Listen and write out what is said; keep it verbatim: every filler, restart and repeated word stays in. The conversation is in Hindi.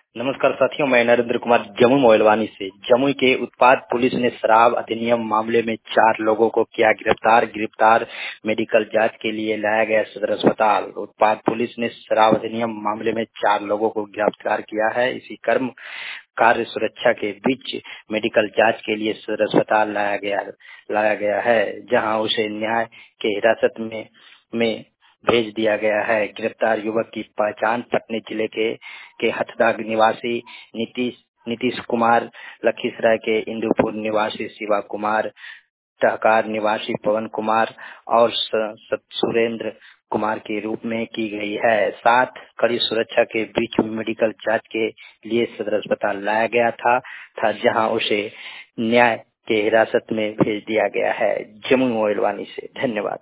नमस्कार साथियों, मैं नरेंद्र कुमार जमुई मोइलवानी से। जमुई के उत्पाद पुलिस ने शराब अधिनियम मामले में चार लोगों को किया गिरफ्तार। गिरफ्तार मेडिकल जांच के लिए लाया गया सदर अस्पताल। उत्पाद पुलिस ने शराब अधिनियम मामले में चार लोगों को गिरफ्तार किया है। इसी क्रम कार्य सुरक्षा के बीच मेडिकल जांच के लिए सदर अस्पताल लाया गया लाया गया है, जहां उसे न्याय के हिरासत में में भेज दिया गया है। गिरफ्तार युवक की पहचान पटना जिले के के हथदा निवासी नीतीश नीतीश कुमार, लखीसराय के इंदुपुर निवासी शिवा कुमार, टहकार निवासी पवन कुमार और सुरेंद्र कुमार के रूप में की गई है। साथ कड़ी सुरक्षा के बीच मेडिकल जांच के लिए सदर अस्पताल लाया गया था, था जहां उसे न्याय के हिरासत में भेज दिया गया है। जमुई मोइलवानी से धन्यवाद।